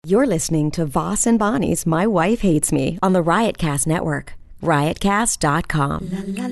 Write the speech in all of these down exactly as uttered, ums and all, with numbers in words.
You're listening to Voss and Bonnie's My Wife Hates Me on the Riotcast Network. riotcast dot com.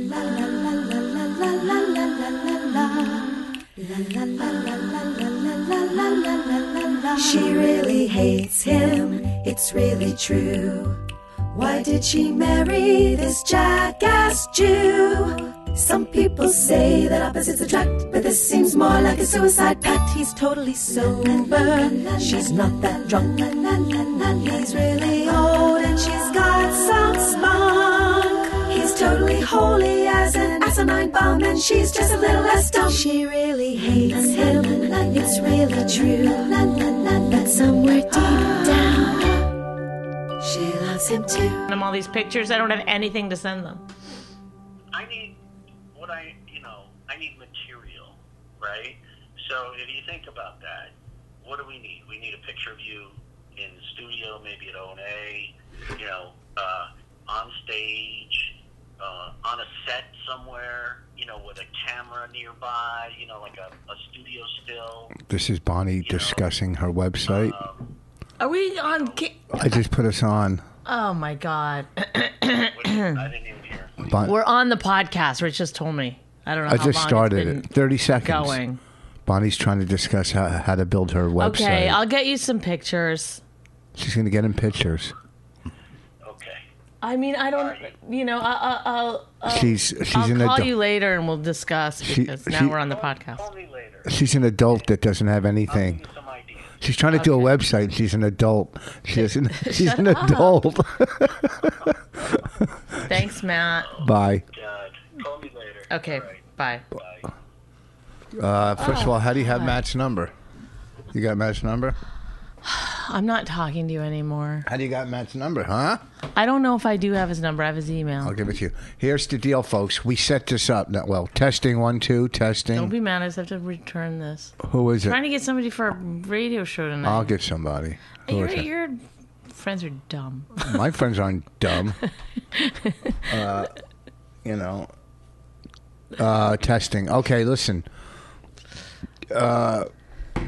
She really hates him, it's really true. Why did she marry this jackass Jew? Some people say that opposites attract, but this seems more like a suicide pact. He's totally sober, she's not that drunk. He's really old and she's got some spunk. He's totally holy as an asinine bomb, and she's just a little less dumb. She really hates him, it's really true. But somewhere deep down, she loves him too. Them all these pictures, I don't have anything to send them. I need what I, you know, I need material, right? So if you think about that, what do we need? We need a picture of you in the studio, maybe at O and A, you know, uh, on stage, uh, on a set somewhere, you know, with a camera nearby, you know, like a, a studio still. This is Bonnie discussing know, her website. Um, Are we on? Ki- I just put us on. Oh my God. Which, I didn't even hear. Bon- We're on the podcast. Rich just told me. I don't know I how just long started it's been it. thirty seconds. Going. Bonnie's trying to discuss how, how to build her website. Okay, I'll get you some pictures. She's going to get in pictures. Okay. I mean, I don't, you know, I, I, I'll, I'll, She's she's I'll an call adult. you later and we'll discuss because She- now she- we're on the Call podcast. me later. She's an adult that doesn't have I'll anything. give you some ideas. She's trying to do a website. She's an adult. She isn't, she's an adult. Thanks, Matt. Bye. God. Call me later. Okay, All right. bye. Bye. Uh, first of all, how do you have Matt's number? You got Matt's number? I'm not talking to you anymore. How do you got Matt's number, huh? I don't know if I do have his number. I have his I'll email. give it to you. Here's the deal, folks. We set this up. Now, well, testing one, two, testing. Don't be mad. I just have to return this. Who is it? Trying to get somebody for a radio show tonight. I'll get somebody. Who Your, is it? your friends are dumb. My friends aren't dumb. uh, you know. Uh, testing. Okay, listen. Uh,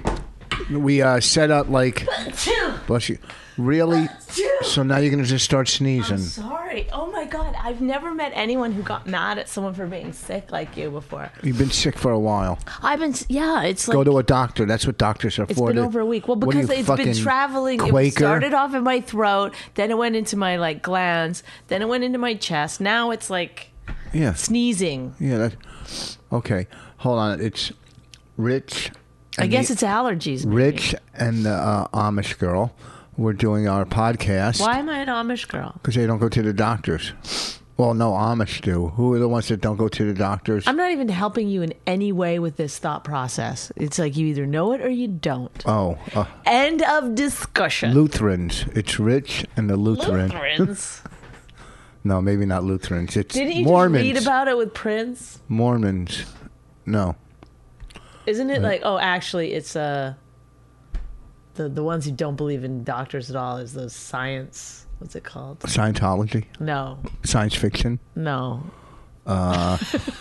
we uh, set up like. Bless you. Really? So now you're gonna just start sneezing. I'm sorry. Oh my God. I've never met anyone who got mad at someone for being sick like you before. You've been sick for a while. I've been, yeah, it's like. Go to a doctor. That's what doctors are It's for. been to- over a week. Well, What are because you, it's been fucking traveling. It Quaker? started off in my throat, then it went into my like glands, then it went into my chest. Now it's like Yeah. sneezing. Yeah. That, okay. Hold on. It's Rich. I and guess the- it's allergies. maybe. Rich and the uh, Amish girl. We're doing our podcast. Why am I an Amish girl? Because they don't go to the doctors. Well, no, Amish do. Who are the ones that don't go to the doctors? I'm not even helping you in any way with this thought process. It's like you either know it or you don't. Oh, uh, End of discussion. Lutherans. It's Rich and the Lutheran. Lutherans. No, maybe not Lutherans. It's Didn't you Mormons. just read about it with Prince? Mormons. No. Isn't it like, oh, actually, it's uh, the the ones who don't believe in doctors at all is those science. What's it called? Scientology. No, Science fiction. no. Uh,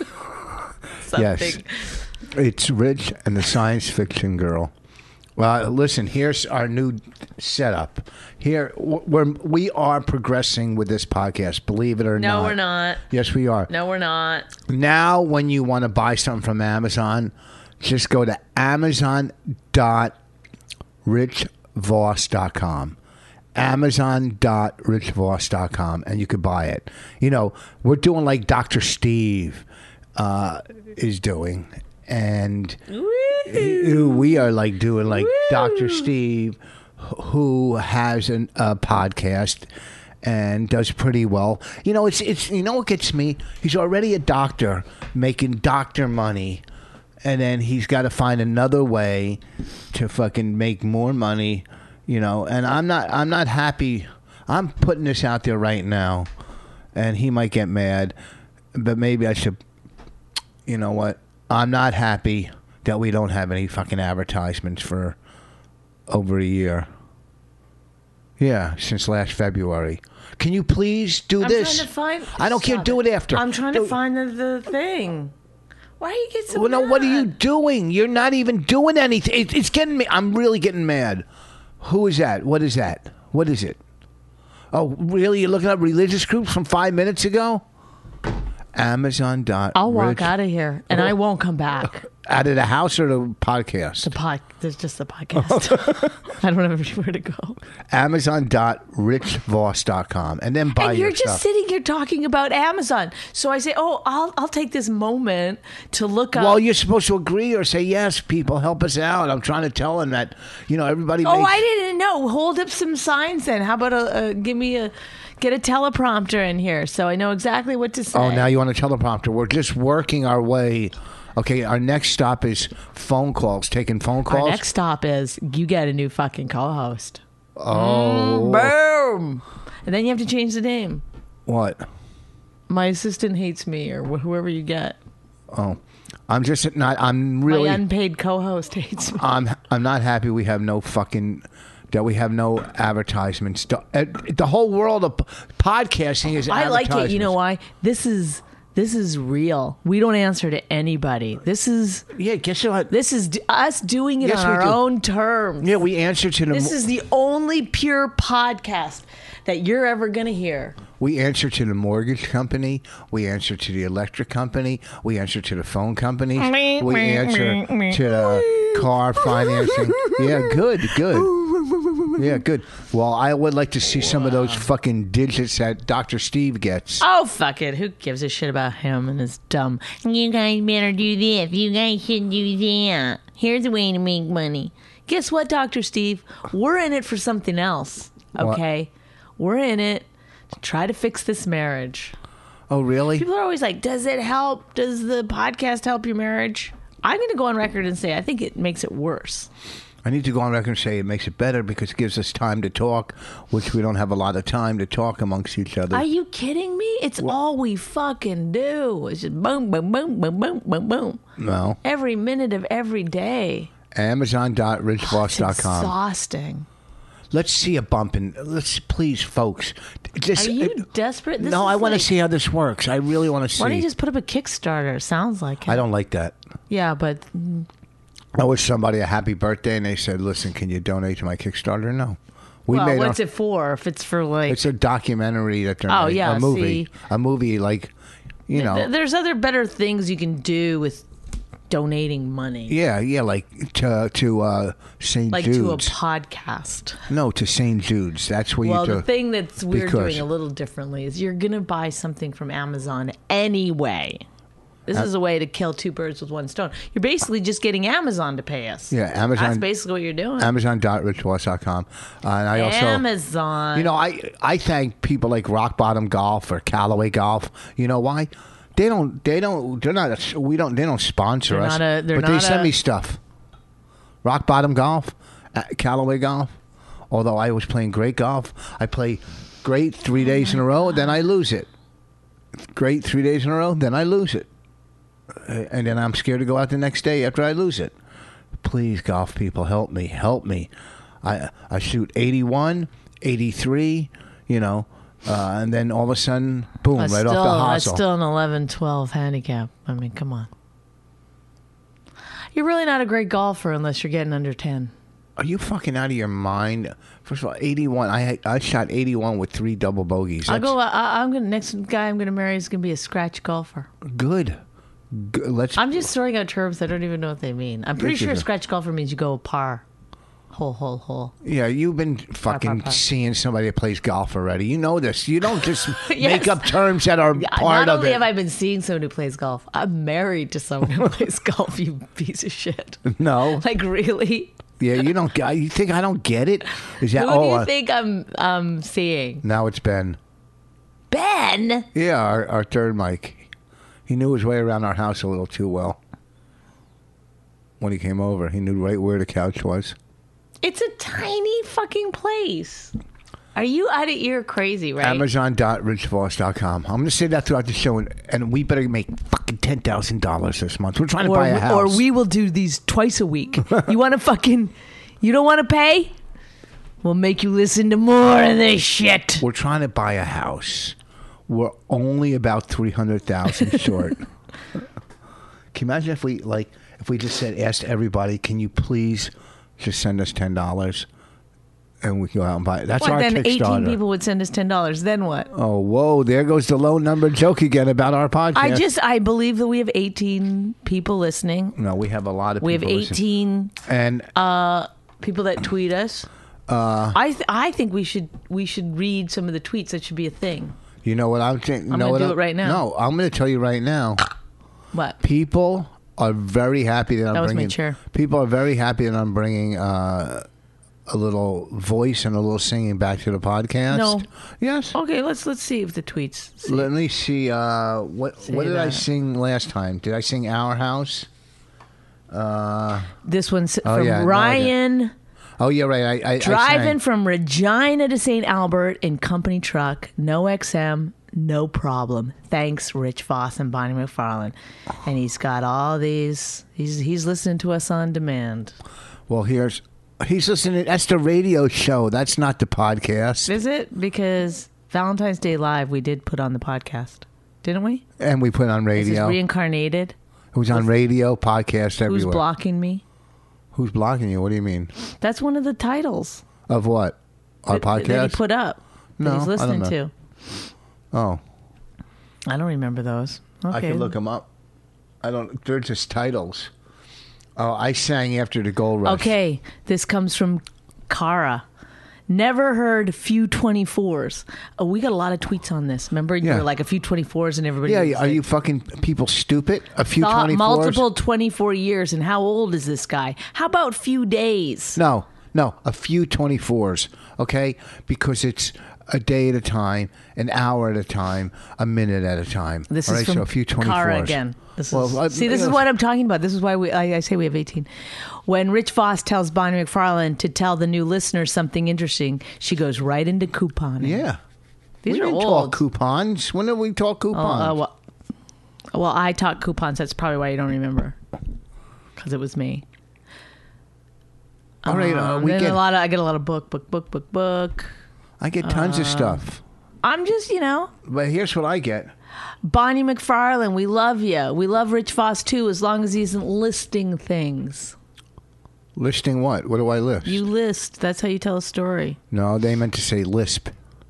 yes. Something. It's Rich and the science fiction girl. Well, listen, here's our new setup. Here, we're, we are progressing with this podcast, believe it or No, not. we're not. Yes, we are. No, we're not. Now, when you want to buy something from Amazon, just go to amazon dot rich voss dot com. amazon dot rich voss dot com, and you could buy it. You know, we're doing like Doctor Steve uh, is doing, and Woo. we are like doing like Woo. Doctor Steve, who has a uh, podcast and does pretty well. You know, it's it's you know what gets me? He's already a doctor making doctor money, and then he's got to find another way to fucking make more money. You know, and I'm not I'm not happy. I'm putting this out there right now, and he might get mad, but maybe I should. You know what? I'm not happy that we don't have any fucking advertisements for over a year. Yeah, since last February. Can you please do I'm this? trying to find. I don't care. Stop Do it after. I'm trying Do- to find the, the thing. Why do you get so Well, no, what are you mad? doing? You're not even doing anything. It, it's getting me. I'm really getting mad. Who is that? What is that? What is it? Oh, really? You're looking up religious groups from five minutes ago? Amazon dot. I'll walk Rich. out of here, and I won't come back. Out of the house or the podcast? The pod, there's just the podcast. I don't have anywhere to go. Amazon dot rich voss dot com, and then buy And you're your just stuff. sitting here talking about Amazon. So I say, oh, I'll I'll take this moment to look up. Well, you're supposed to agree or say yes. People, help us out. I'm trying to tell them that you know everybody. oh, makes, I didn't know. Hold up some signs then. How about a, a give me a get a teleprompter in here so I know exactly what to say. Oh, now you want a teleprompter? We're just working our way. Okay, our next stop is phone calls. Taking phone calls. Our next stop is you get a new fucking co-host. Oh, Boom. And then you have to change the name. what? My assistant hates me, or wh- whoever you get. Oh, I'm just not. I'm really. My unpaid co-host hates me. I'm. I'm not happy. We have no fucking. That we have no advertisements. The, uh, the whole world of p- podcasting is. I like it. You know advertisements. why? This is this is real. We don't answer to anybody. This is Yeah, guess what? this is d- us doing it Yes, on we our do. own terms. Yeah, we answer to the. This is the only pure podcast that you're ever gonna hear. We answer to the mortgage company. We answer to the electric company. We answer to the phone companies. We answer to the car financing. Yeah, good, good. Yeah, good. Well, I would like to see some of those fucking digits that Doctor Steve gets. Oh fuck it! Who gives a shit about him and his dumb? You guys better do this. You guys should do that. Here's a way to make money. Guess what, Doctor Steve? We're in it for something else. Okay, we're in it to try to fix this marriage. Oh, really? People are always like, "Does it help? Does the podcast help your marriage?" I'm going to go on record and say I think it makes it worse. I need to go on record and say it makes it better because it gives us time to talk, which we don't have a lot of time to talk amongst each other. Are you kidding me? It's all we fucking do. It's just boom, boom, boom, boom, boom, boom, boom. No. Every minute of every day. Amazon dot rich voss dot It's com. exhausting. Let's see a bump in. Let's please, folks. Just, Are you desperate? This no, is I want like- to see how this works. I really want to see. Why don't you just put up a Kickstarter? Sounds like it. I don't like that. Yeah, but mm, I wish somebody a happy birthday and they said, "Listen, can you donate to my Kickstarter?" No, we well, made what's our, it for? If it's for like, It's a documentary that they're Oh, making, yeah, a movie, see. a movie like, you know, th- there's other better things you can do with donating money, yeah, yeah, like to to uh, Saint like to a Jude's. podcast. No, to Saint Jude's. That's where Well, you do. the thing that's we're because- doing a little differently is you're gonna buy something from Amazon anyway. This Uh, is a way to kill two birds with one stone. You're basically just getting Amazon to pay us. Yeah, Amazon- That's basically what you're doing. Amazon dot rich voss dot com. Uh, and I also. Amazon. You know, I I thank people like Rock Bottom Golf or Callaway Golf. You know why? They don't. They don't. They're not. A, we don't. They don't sponsor They're us. not a- they're but they not send a- me stuff. Rock Bottom Golf, uh, Callaway Golf. Although I was playing great golf, I play great three days in a row, then I lose it. Great three days in a row, then I lose it, Uh, and then I'm scared to go out the next day after I lose it. Please, golf people, help me, help me. I I shoot eighty-one, eighty-three, you know, uh, and then all of a sudden, boom, That's right still, off the that's hosel. still an eleven twelve handicap. I mean, come on. You're really not a great golfer unless you're getting under ten. Are you fucking out of your mind? First of all, eighty-one. I I shot eighty-one with three double bogeys. I'll That's go. I, I'm gonna next guy I'm gonna marry is gonna be a scratch golfer. good. Good. Let's. I'm just throwing out terms I don't even know what they mean. I'm pretty Yes, sure yes, a yes. scratch golfer means you go par, hole, hole, hole. Yeah, you've been fucking par. seeing somebody that plays golf already. You know this. You don't just Yes. make up terms that are Yeah, part Not of only it. have I been seeing someone who plays golf, I'm married to someone who plays golf. You piece of shit. No. Like really? Yeah, you don't. get- You think I don't get it? Is that Who oh? do you uh, think I'm um seeing? now it's Ben. Ben. Yeah, our, our third mic. He knew his way around our house a little too well. When he came over, he knew right where the couch was. It's a tiny fucking place. Are you out of ear crazy, right? Amazon dot rich voss dot com. I'm going to say that throughout the show, and, and we better make fucking ten thousand dollars this month. We're trying to or, buy a house. or we will do these twice a week. You want to fucking, you don't want to pay? We'll make you listen to more of this shit. We're trying to buy a house. We're only about three hundred thousand short. Can you imagine if we like if we just said asked everybody, can you please just send us ten dollars? and we go out and buy it. That's What, our then eighteen Kickstarter. people would send us ten dollars. Then what? Oh, whoa! There goes the low number joke again about our podcast. I just, I believe that we have eighteen people listening. no, we have a lot of We have people listening. eighteen and uh, people that tweet us. Uh, I th- I think we should we should read some of the tweets. That should be a thing. you know what I'm saying? I'm know gonna what do I'm- it right now. No, I'm going to tell you right now. What? People are very happy that I'm That was my bringing. chair. People are very happy that I'm bringing uh, a little voice and a little singing back to the podcast. No. Yes. Okay, let's let's see if the tweets. See. Let me see. Uh, what Say what did I that. sing last time? Did I sing Our House? Uh, This one's Oh, from yeah, no, I did. Ryan. oh yeah, right. I, I Driving I sang. from Regina to Saint Albert in company truck, no X M, no problem. Thanks, Rich Voss and Bonnie McFarlane. And he's got all these. He's he's listening to us on demand. Well, here's he's listening. That's the radio show. That's not the podcast. Is it? Because Valentine's Day Live we did put on the podcast, didn't we? And we put on Is this radio. reincarnated? It was on radio, podcast, everywhere. Who's blocking me? Who's blocking you? What do you mean? That's one of the titles Of what? Our that, podcast? that he put up. No, that he's I listening don't know. to. Oh, I don't remember those. Okay. I can look them up. I don't. They're just titles. Oh, I sang after the Gold Rush. Okay, this comes from Kara. Never heard few twenty-fours. Oh, we got a lot of tweets on this. Remember, you Yeah. were like a few twenty-fours, and everybody. Yeah, was are like, you fucking people stupid? A few thought twenty-fours? multiple twenty-four years, and how old is this guy? How about few days? No, no, a few twenty-fours. Okay, because it's a day at a time, an hour at a time, a minute at a time. This All is right, from so a few twenty-fours. Kara again. This is, Well, I- see, this is you know, what I'm talking about. This is why we, I, I say we have eighteen. When Rich Voss tells Bonnie McFarlane to tell the new listeners something interesting, she goes right into couponing. Yeah. These we are didn't old. talk coupons. When did we talk Oh, coupons? uh, well, well, I taught coupons. That's probably why you don't remember, because it was me. All right, uh, Um, we then get. a lot of, I get a lot of book, book, book, book, book. I get tons uh, of stuff, I'm just, you know, but here's what I get. Bonnie McFarlane. We love you. We love Rich Voss too, as long as he isn't listing things. Listing what? What do I list? You list. That's how you tell a story. No, they meant to say lisp.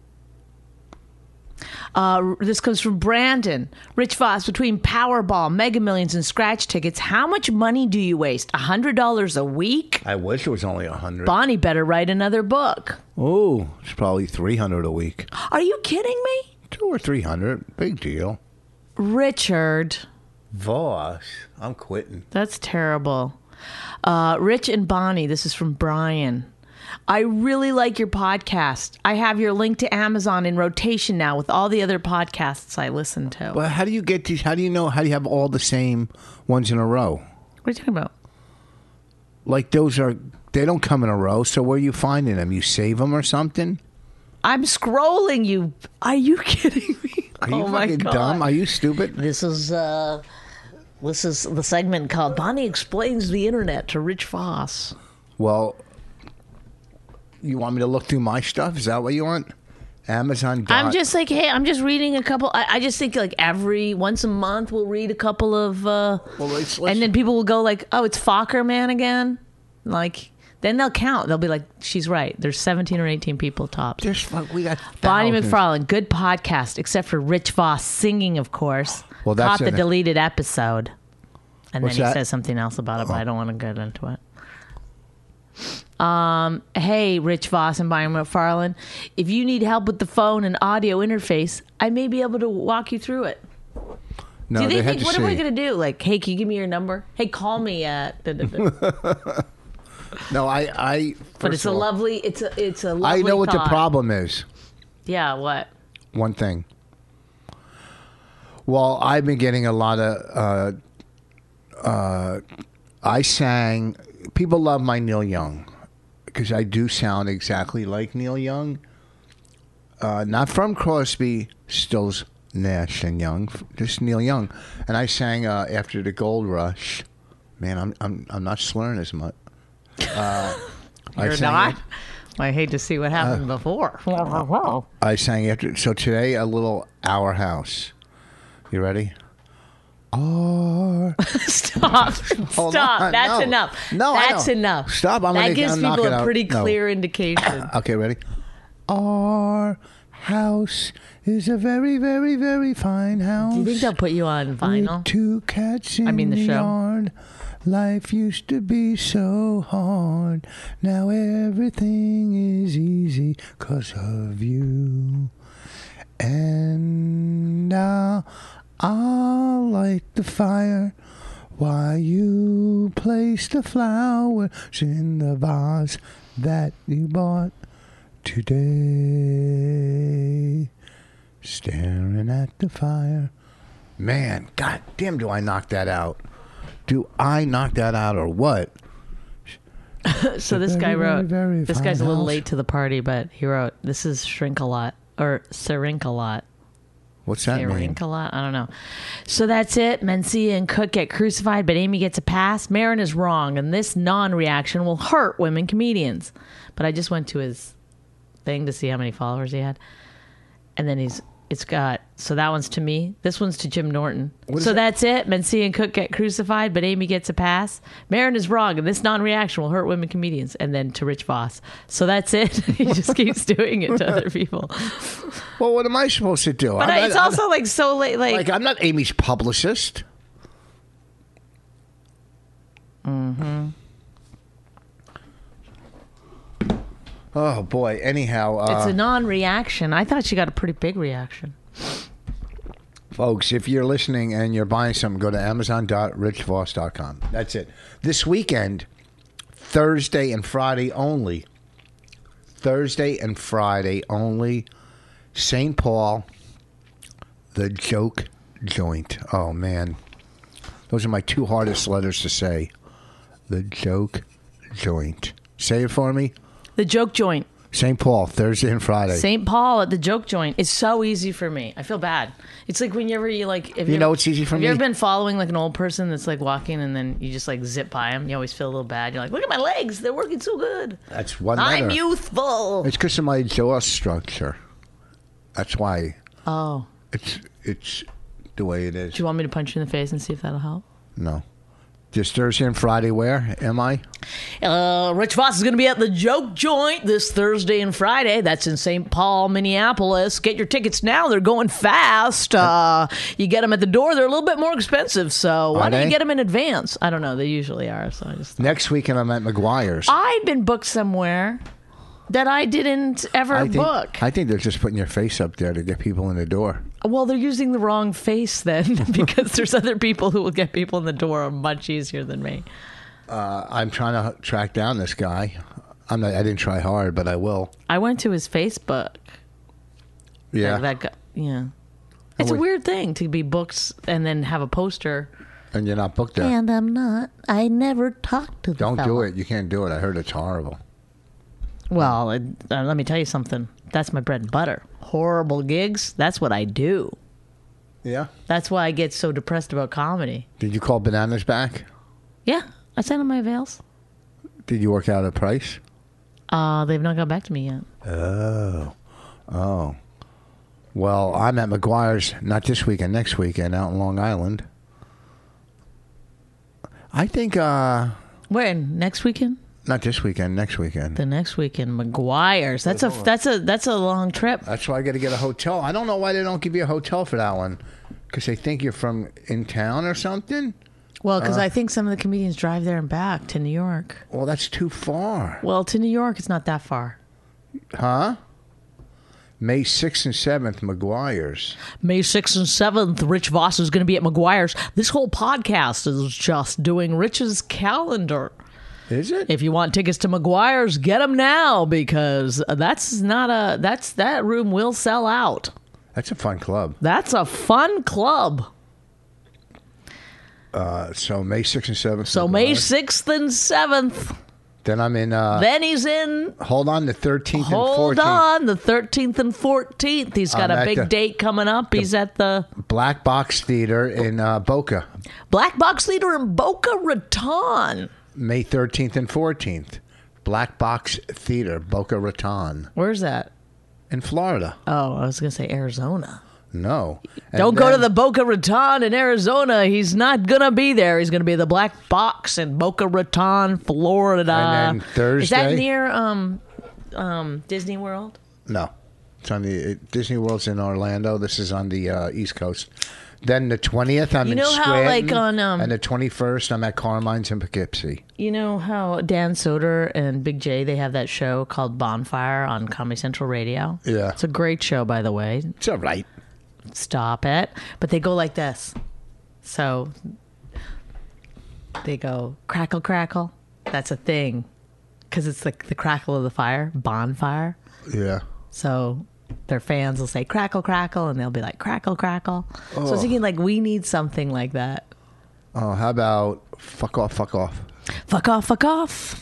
Uh, this comes from Brandon. Rich Voss, between Powerball, Mega Millions, and scratch tickets, how much money do you waste? one hundred dollars a week? I wish it was only a hundred. Bonnie better write another book. Oh, it's probably three hundred a week. Are you kidding me? Two or three hundred, big deal. Richard, Voss, I'm quitting. that's terrible. Uh, Rich and Bonnie, this is from Brian. I really like your podcast. I have your link to Amazon in rotation now with all the other podcasts I listen to. But how do you get these? How do you know? How do you have all the same ones in a row? What are you talking about? Like those are, they don't come in a row. So where are you finding them? You save them or something? I'm scrolling you. Are you kidding me? Are you oh my fucking God. dumb? Are you stupid? This is uh, this is the segment called Bonnie Explains the Internet to Rich Voss. Well, you want me to look through my stuff? Is that what you want? Amazon. Dot- I'm just like, hey, I'm just reading a couple. I, I just think like every once a month we'll read a couple of, uh, Well, let's, let's, and then people will go like, oh, it's Fokker Man again. Like, then they'll count. They'll be like, she's right. There's seventeen or eighteen people tops. There's fuck. We got Bonnie thousands. McFarlane, good podcast, except for Rich Voss singing, of course. Well, that's caught the in it. deleted episode, and What's then he that? says something else about it, but I don't want to get into it. Um, hey, Rich Voss and Bonnie McFarlane, if you need help with the phone and audio interface, I may be able to walk you through it. No, do they they had think, to what see. am I going to do? Like, hey, can you give me your number? Hey, call me at. Da, da, da. No, I. I But first it's a of all, lovely. It's a. It's a I lovely. know what the thought. problem is. Yeah. What? One thing. Well, I've been getting a lot of. Uh, uh, I sang. People love my Neil Young because I do sound exactly like Neil Young. Uh, not from Crosby, Stills, Nash and Young, just Neil Young. And I sang uh, after the Gold Rush. Man, I'm I'm I'm not slurring as much. Uh, I You're sang not. it- I hate to see what happened before. I sang after. So today, a little Our House. You ready? R. Stop. Hold Stop. on. That's No. enough. No, I That's know. enough. Stop. I'm that gonna- gives I'm knocking people a out- pretty no. clear indication. Okay, ready? Our house is a very, very, very fine house. Do you think they'll put you on vinyl? With two cats in I mean, the the show. yard. Life used to be so hard. Now everything is easy 'cause of you. And I'll, I'll light the fire while you place the flowers in the vase that you bought today. Staring at the fire. Man, god damn, do I knock that out? Do I knock that out or what? So this Very, guy very, wrote, very this fine guy's a little house. late to the party, but he wrote, this is Shrink a Lot, or Shrink a Lot. What's that mean? Shrink a Lot? I don't know. So that's it. Mencia and Cook get crucified, but Amy gets a pass. Marin is wrong, and this non-reaction will hurt women comedians. But I just went to his thing to see how many followers he had. And then he's, it's got, so that one's to me. This one's to Jim Norton. What is So that? that's it. Mencia and Cook get crucified, but Amy gets a pass. Marin is wrong, and this non-reaction will hurt women comedians. And then to Rich Voss. So that's it. He just keeps doing it to other people. Well, what am I supposed to do? But I'm it's not- also like so late. Like, like I'm not Amy's publicist. Mm-hmm. Oh boy. Anyhow, uh, it's a non-reaction. I thought she got a pretty big reaction. folks, if you're listening and you're buying something, go to amazon dot rich voss dot com. That's it. This weekend, Thursday and Friday only. Thursday and Friday only. Saint Paul, the Joke Joint. Oh man, those are my two hardest letters to say. The Joke Joint. Say it for me. The Joke Joint. Saint Paul, Thursday and Friday. Saint Paul at the Joke Joint. It's so easy for me. I feel bad. It's like whenever you like. If You know it's easy for have me? you ever been following like an old person that's like walking and then you just like zip by them? You always feel a little bad. You're like, look at my legs. They're working so good. That's one letter. I'm youthful. It's because of my jaw structure. That's why. Oh. It's it's the way it is. Do you want me to punch you in the face and see if that'll help? No. Just Thursday and Friday where am I? Uh, Rich Voss is going to be at the Joke Joint this Thursday and Friday. That's in Saint Paul, Minneapolis. Get your tickets now. They're going fast. Uh, you get them at the door. They're a little bit more expensive. So why Are don't you they? get them in advance? I don't know. They usually are. So I just Next weekend I'm at McGuire's. I'd been booked somewhere that I didn't ever I think, book. I think they're just putting your face up there to get people in the door. Well, they're using the wrong face then because there's other people who will get people in the door much easier than me. Uh, I'm trying to track down this guy. I'm not. I didn't try hard, but I will. I went to his Facebook. Yeah. That, that guy, yeah. It's Oh, a wait. weird thing to be booked and then have a poster. And you're not booked there. And I'm not. I never talked to the Don't do fella. it. You can't do it. I heard it's horrible. Well, it, uh, let me tell you something. That's my bread and butter. Horrible gigs. That's what I do. Yeah. That's why I get so depressed about comedy. Did you call Bananas back? Yeah, I sent them my avails. Did you work out a price? Uh, they've not got back to me yet. Oh. Oh. Well, I'm at McGuire's not this weekend, next weekend out in Long Island. I think, uh, When? Next weekend? not this weekend, next weekend. The next weekend, McGuire's. That's a that's a that's a long trip. That's why I got to get a hotel. I don't know why they don't give you a hotel for that one. Because they think you're from in town or something? Well, because I think some of the comedians drive there and back to New York. Well, that's too far. Well, to New York, it's not that far. Huh? May sixth and seventh, McGuire's. May sixth and seventh, Rich Voss is going to be at McGuire's. This whole podcast is just doing Rich's calendar. Is it? If you want tickets to McGuire's, get them now because that's not a that's that room will sell out. That's a fun club. That's a fun club. Uh, so May sixth and seventh. So May McGuire's. sixth and seventh. Then I'm in, uh, Then he's in. hold on, the thirteenth and Hold fourteenth. on, the thirteenth and fourteenth. He's got I'm a at big the- date coming up. He's at the Black Box Theater in uh, Boca. Black Box Theater in Boca Raton. May thirteenth and fourteenth. Black Box Theater, Boca Raton. Where's that? In Florida. Oh, I was going to say Arizona. No. And Don't go to then- the Boca Raton in Arizona. He's not going to be there. He's going to be at the Black Box in Boca Raton, Florida. And then Thursday. Is that near um, um, Disney World? No. It's on the it, Disney World's in Orlando. This is on the uh, East Coast. Then the twentieth, I'm You in know how, Scranton. like, on, um, and the twenty-first, I'm at Carmine's in Poughkeepsie. You know how Dan Soder and Big J, they have that show called Bonfire on Comedy Central Radio? Yeah. It's a great show, by the way. It's all right. Stop it. But they go like this. So they go crackle, crackle. That's a thing. Because it's like the crackle of the fire, bonfire. Yeah. So their fans will say crackle, crackle, and they'll be like crackle, crackle. So I was thinking, like, we need something like that. Oh, how about fuck off, fuck off? Fuck off, fuck off.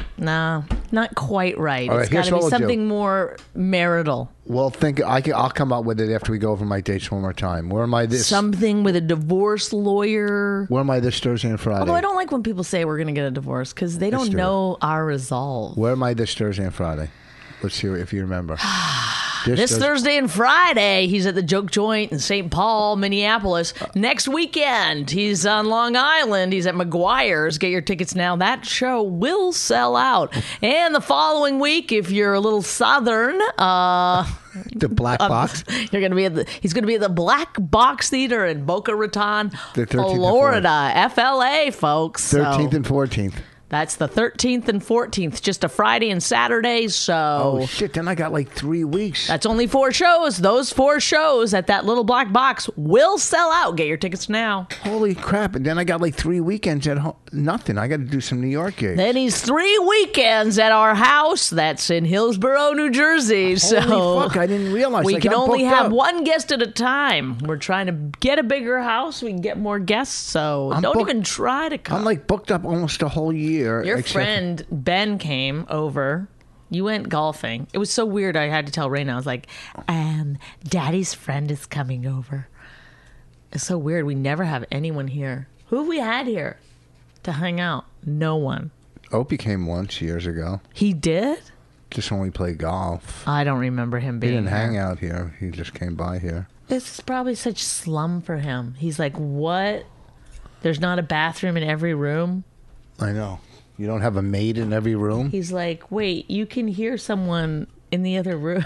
No, not quite right. All right, It's got here's to be what we'll do. something more marital. Well, think I can, I'll come up with it after we go over my dates one more time. Where am I this? Something with a divorce lawyer. Where am I this Thursday and Friday? Although I don't like when people say we're going to get a divorce because they don't do it. know our resolve. Where am I this Thursday and Friday? Let's see if you remember. This, This Thurs- Thursday and Friday, he's at the Joke Joint in Saint Paul, Minneapolis. Next weekend, he's on Long Island. He's at McGuire's. Get your tickets now. That show will sell out. And the following week, if you're a little southern, uh, the Black Box. you're gonna be at the. He's gonna be at the Black Box Theater in Boca Raton, The thirteenth and Florida, F L A, folks. So thirteenth and fourteenth. that's the thirteenth and fourteenth, just a Friday and Saturday. So Oh, shit. Then I got like three weeks. that's only four shows. Those four shows at that little black box will sell out. Get your tickets now. Holy crap. And then I got like three weekends at home. Nothing. I got to do some New York gigs. Then he's three weekends at our house. That's in Hillsborough, New Jersey. So Holy fuck. I didn't realize. we Like, can I'm only booked have up. one guest at a time. We're trying to get a bigger house. We can get more guests. So I'm don't booked- even try to come. I'm like booked up almost a whole year. Your except- friend Ben came over. You went golfing. It was so weird. I had to tell Raina. I was like, um, Daddy's friend is coming over. It's so weird. We never have anyone here. Who have we had here to hang out? No one. Opie came once years ago. He did? Just when we played golf. I don't remember him He being didn't here. hang out here. He just came by here. This is probably such slum for him. He's like, what? There's not a bathroom in every room? I know. You don't have a maid in every room? He's like, wait, you can hear someone in the other room.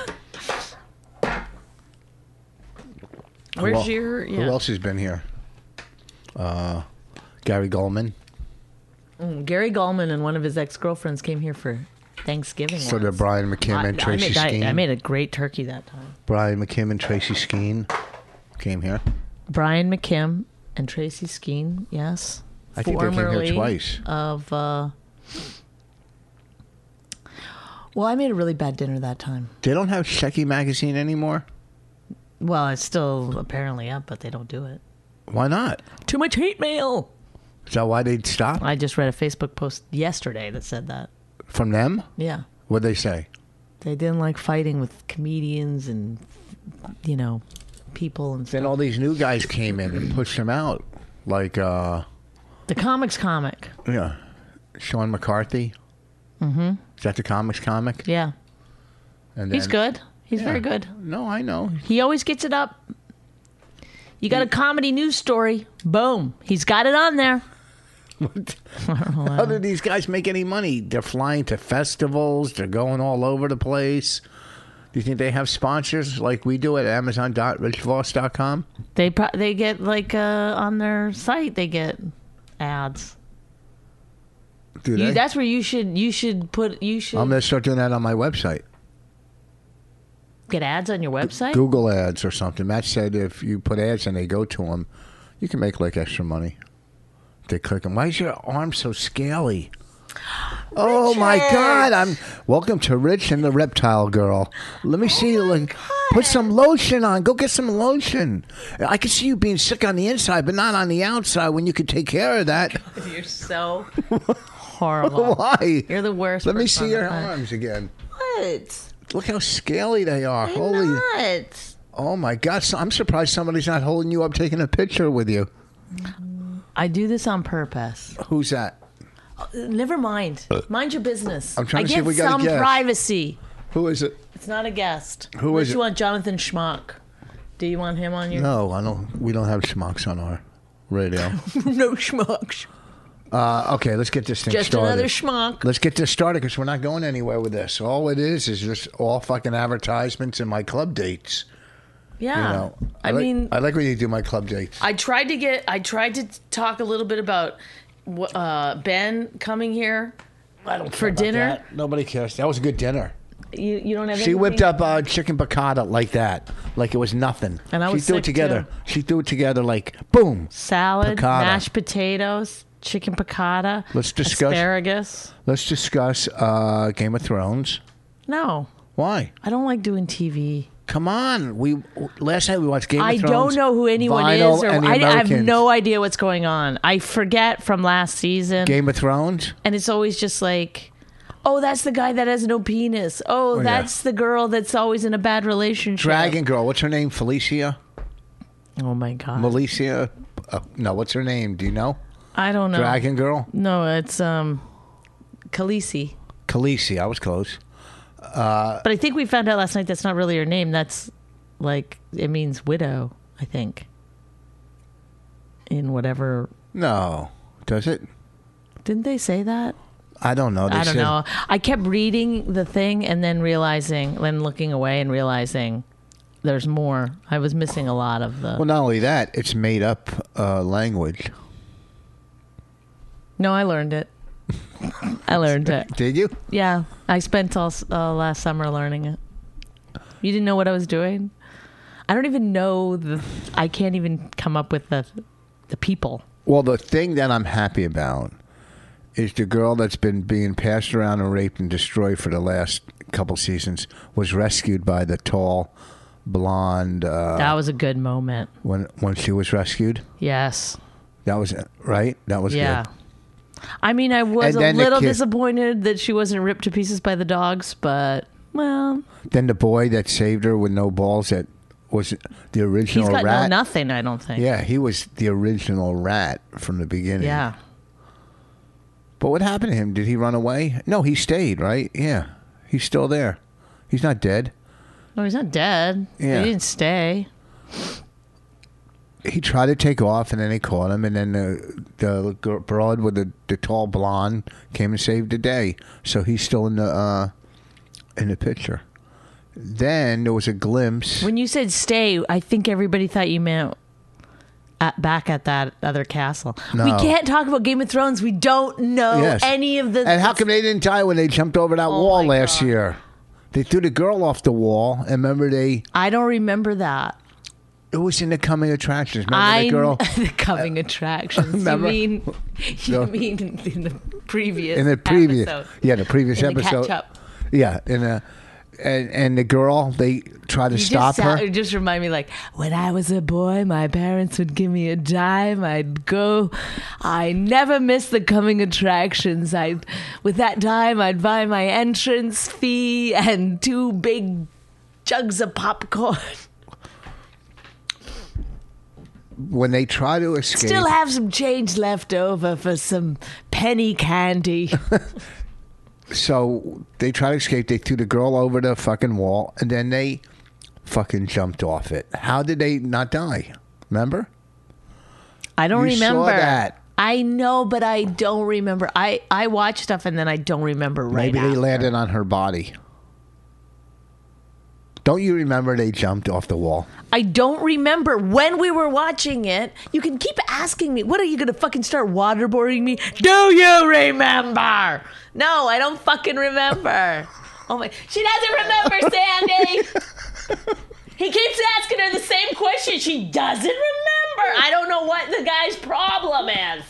Where's Who el- your... Who Yeah. else has been here? Uh, Gary Goldman Gary Gallman and one of his ex-girlfriends came here for Thanksgiving for the once. Brian McKim I, and I Tracy made, I, Skeen. I made a great turkey that time. Brian McKim and Tracy Skeen came here. Brian McKim and Tracy Skeen, yes. I think they came here Formerly twice. Of, uh... Well, I made a really bad dinner that time. They don't have Shecky Magazine anymore? Well, it's still apparently up, but they don't do it. Why not? Too much hate mail. Is that why they'd stop? I just read a Facebook post yesterday that said that. From them? Yeah. What'd they say? They didn't like fighting with comedians and, you know, people and stuff. Then all these new guys came in and pushed them out. Like, uh, The comics comic. yeah, Sean McCarthy. Mm-hmm. Is that the comics comic? Yeah. And He's then- good. He's Yeah. very good. No, I know. He always gets it up. You got a comedy news story. Boom. He's got it on there. How do these guys make any money? They're flying to festivals. They're going all over the place. Do you think they have sponsors like we do at amazon dot rich voss dot com? They pro- they get like uh, on their site they get ads. Do they? You, that's where you should you should put you should I'm going to start doing that on my website. get ads on your website. Google ads or something. Matt said if you put ads and they go to them, you can make like extra money. They click them. Why is your arm so scaly? Oh my God! I'm welcome to Rich and the Reptile Girl. Let me see you. Like, put some lotion on. Go get some lotion. I can see you being sick on the inside, but not on the outside. When you could take care of that. You're so horrible. Why? You're the worst. Let me person see on your the planet. arms again. What? Look how scaly they are. I'm Holy! not. Oh my God! So I'm surprised somebody's not holding you up, taking a picture with you. I do this on purpose. Who's that? Never mind. Mind your business. I'm trying I to see get if we got a some guess. privacy. Who is it? It's not a guest. Who Unless is you it? want Jonathan Schmuck. Do you want him on your? No, I don't. We don't have schmucks on our radio. No schmucks. Uh, okay, let's get this thing Just started. another schmuck. Let's get this started because we're not going anywhere with this. All it is is just all fucking advertisements and my club dates. Yeah. You know, I, like, mean, I like when you do my club dates. I tried to get. I tried to talk a little bit about uh, Ben coming here I don't for dinner. That. Nobody cares. That was a good dinner. You you don't have. She anything? whipped up uh, chicken piccata like that, like it was nothing. And I was she threw sick, it together. too. She threw it together like boom. Salad, Piccata. mashed potatoes, chicken piccata. Let's discuss- asparagus. Let's discuss uh, Game of Thrones. No, Why? I don't like doing T V. Come on. We last night we watched Game I of Thrones. don't know who anyone Vinyl is, or and the I, I have Americans. no idea what's going on. I forget from last season, Game of Thrones. and it's always just like, oh, that's the guy that has no penis. Oh, yeah. that's the girl that's always in a bad relationship. Dragon Girl. What's her name? Felicia? Oh my god. Malicia? Uh, no, what's her name? Do you know? I don't know. Dragon Girl? No, it's um, Khaleesi. Khaleesi. I was close. But I think we found out last night that's not really her name. That's like, it means widow, I think. In whatever. No. Does it? Didn't they say that? I don't know. They I don't said- know. I kept reading the thing and then realizing, then looking away and realizing there's more. I was missing a lot of the. Well, not only that, it's made up uh, language. No, I learned it. I learned it. Did you? Yeah. I spent all uh, last summer learning it. You didn't know what I was doing? I don't even know the. I can't even come up with the the people. Well, the thing that I'm happy about is the girl that's been being passed around and raped and destroyed for the last couple seasons was rescued by the tall, blonde. Uh, That was a good moment. when when she was rescued, Yes. that was right. That was Yeah. good. I mean, I was And a then the little kid- disappointed that she wasn't ripped to pieces by the dogs, but, well, Then the boy that saved her with no balls, that was the original he's got rat. no nothing, I don't think. Yeah, he was the original rat from the beginning. Yeah. But what happened to him? Did he run away? No, he stayed, right? Yeah. He's still there. He's not dead. No, he's not dead. Yeah. He didn't stay. He tried to take off, and then they caught him, and then the the girl- broad with the, the tall blonde came and saved the day. So he's still in the uh, in the picture. Then there was a glimpse. When you said stay, I think everybody thought you meant at, back at that other castle. No. We can't talk about Game of Thrones. We don't know Yes. any of the. And how come they didn't die when they jumped over that Oh wall my last God. year? They threw the girl off the wall, and remember they. I don't remember that. It was in the coming attractions. Remember I the girl the coming attractions. Remember? You mean you No. mean in the previous in the previous, episode. yeah, the previous In the episode, catch-up. yeah, in the and and the girl they tried to You stop just, sound- her. It just remind me like when I was a boy, my parents would give me a dime. I'd go. I never missed the coming attractions. I, with that dime, I'd buy my entrance fee and two big jugs of popcorn. When they try to escape, Still have some change left over for some penny candy. so they try to escape. They threw the girl over the fucking wall, and then they fucking jumped off it. How did they not die? Remember? I don't You saw remember that. I know, but I don't remember. I I watch stuff and then I don't remember right Maybe they after. landed on her body. Don't you remember they jumped off the wall? I don't remember when we were watching it. You can keep asking me. What are you going to fucking start waterboarding me? Do you remember? No, I don't fucking remember. Oh my. She doesn't remember, Sandy. He keeps asking her the same question. She doesn't remember. I don't know what the guy's problem is.